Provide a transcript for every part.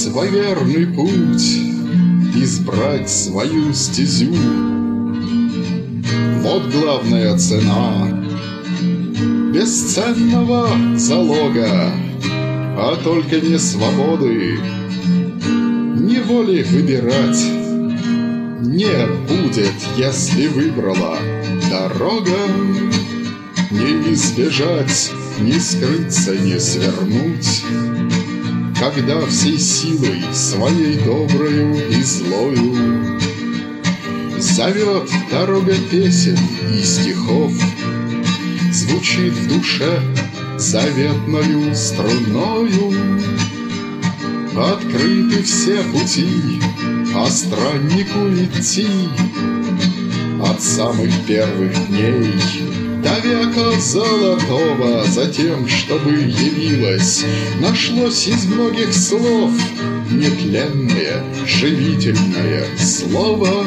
свой верный путь, избрать свою стезю. Вот главная цена бесценного залога, а только не свободы, не воли выбирать. Не будет, если выбрала дорога, не избежать, не скрыться, не свернуть, когда всей силой своей доброю и злою зовет дорога песен и стихов, звучит в душе заветною струною. Открыты все пути, а страннику идти от самых первых дней до века золотого, за тем, чтобы явилось, нашлось из многих слов нетленное, живительное слово.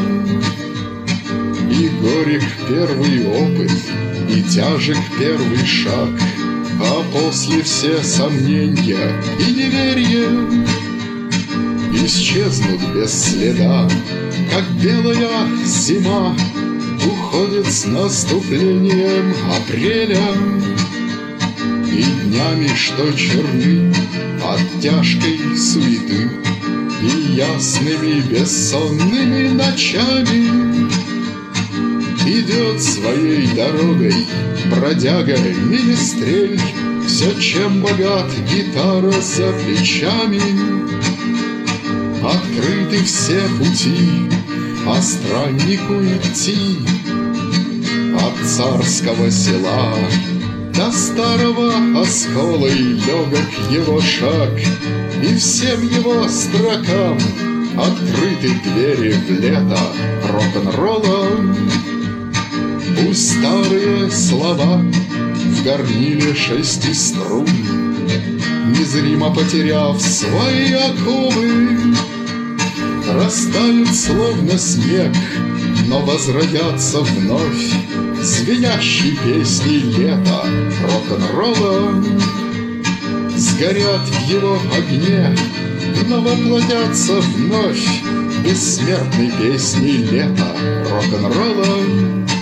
И горек первый опыт, и тяжек первый шаг, а после все сомнения и неверие исчезнут без следа, как белая зима уходит с наступлением апреля. И днями, что черны от тяжкой суеты, и ясными бессонными ночами идет своей дорогой бродяга Министрель, все, чем богат гитара за плечами. Открыты все пути, а страннику идти от царского села до старого оскола, и легок его шаг, и всем его строкам открыты двери в лето рок-н-ролла. Пусть старые слова в горниле 6 струн, незримо потеряв свои оковы, растают словно снег, но возродятся вновь звенящей песней лета рок-н-ролла. Сгорят в его огне, но воплотятся вновь бессмертной песней лета рок-н-ролла.